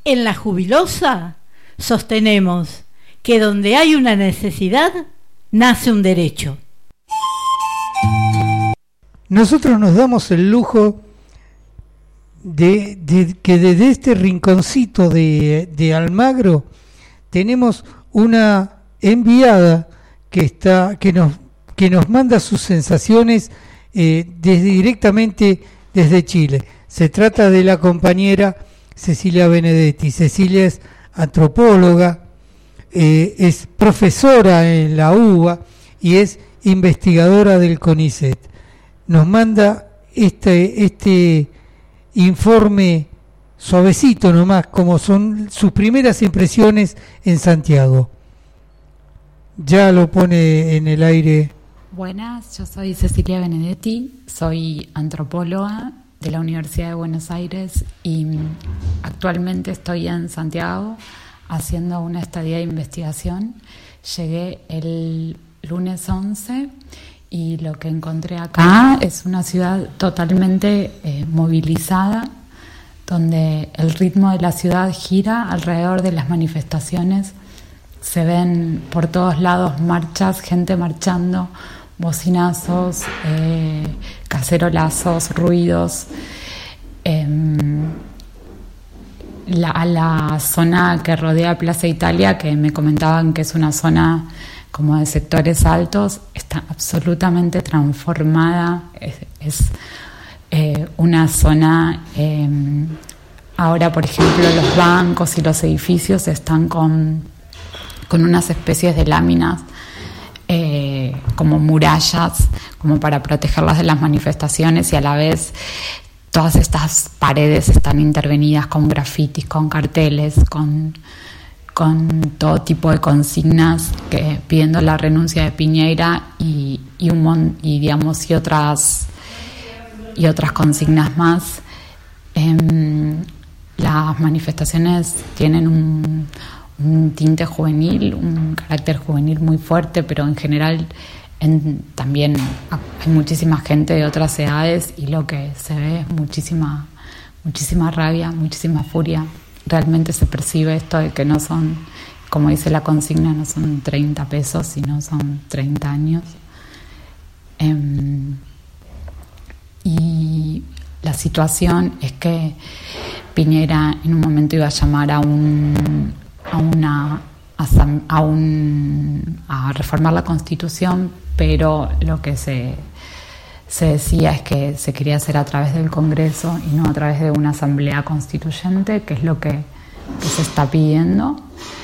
En La Jubilosa sostenemos que donde hay una necesidad, nace un derecho. Nosotros nos damos el lujo de que desde este rinconcito de Almagro tenemos una enviada que nos manda sus sensaciones directamente desde Chile. Se trata de la compañera Cecilia Benedetti. Cecilia es antropóloga, es profesora en la UBA y es investigadora del CONICET. Nos manda este informe suavecito nomás, como son sus primeras impresiones en Santiago. Ya lo pone en el aire. Buenas, yo soy Cecilia Benedetti, soy antropóloga de la Universidad de Buenos Aires y actualmente estoy en Santiago haciendo una estadía de investigación. Llegué el lunes 11 y lo que encontré acá es una ciudad totalmente movilizada, donde el ritmo de la ciudad gira alrededor de las manifestaciones. Se ven por todos lados marchas, gente marchando, bocinazos, cacerolazos, ruidos. La zona que rodea Plaza Italia, que me comentaban que es una zona como de sectores altos, está absolutamente transformada. Es una zona, ahora por ejemplo los bancos y los edificios están con unas especies de láminas como murallas, como para protegerlas de las manifestaciones, y a la vez todas estas paredes están intervenidas con grafitis, con carteles, con todo tipo de consignas pidiendo la renuncia de Piñera y otras consignas más. Las manifestaciones tienen un tinte juvenil, un carácter juvenil muy fuerte, pero en general también hay muchísima gente de otras edades y lo que se ve es muchísima rabia, muchísima furia. Realmente se percibe esto de que no son, como dice la consigna, no son 30 pesos, sino son 30 años. Y la situación es que Piñera en un momento iba a llamar a reformar la Constitución, pero lo que se decía es que se quería hacer a través del Congreso y no a través de una asamblea constituyente, que es lo que se está pidiendo.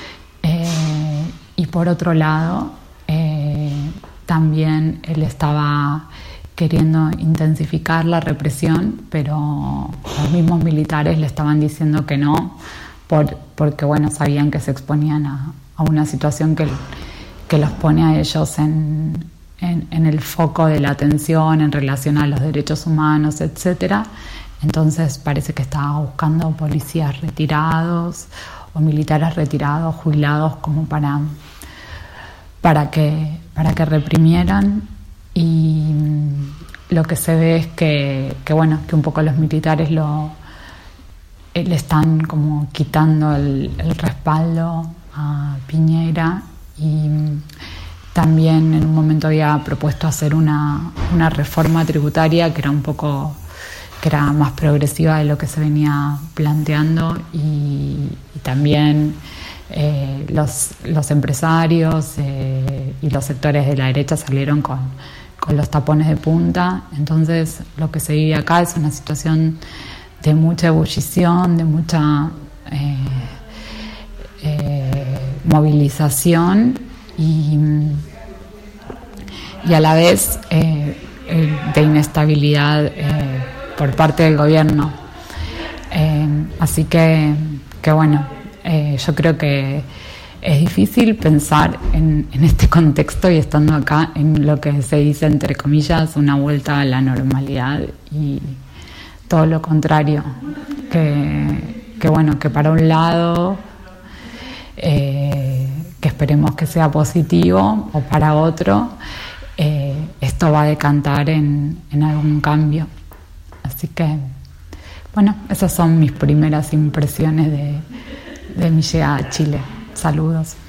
Y por otro lado, también él estaba queriendo intensificar la represión, pero los mismos militares le estaban diciendo que no, porque bueno, sabían que se exponían a una situación que los pone a ellos en el foco de la atención en relación a los derechos humanos, etcétera. Entonces parece que estaba buscando policías retirados o militares retirados, jubilados, como para que reprimieran. Y lo que se ve es que un poco los militares le están como quitando el respaldo a Piñera, y también en un momento había propuesto hacer una reforma tributaria que era más progresiva de lo que se venía planteando, y también los empresarios y los sectores de la derecha salieron con los tapones de punta. Entonces lo que se vive acá es una situación de mucha ebullición, de mucha movilización y a la vez de inestabilidad por parte del gobierno. Así que bueno, yo creo que es difícil pensar en este contexto y estando acá en lo que se dice entre comillas una vuelta a la normalidad, y todo lo contrario, que para un lado que esperemos que sea positivo, o para otro esto va a decantar en algún cambio. Así que bueno, esas son mis primeras impresiones de mi llegada a Chile. Saludos.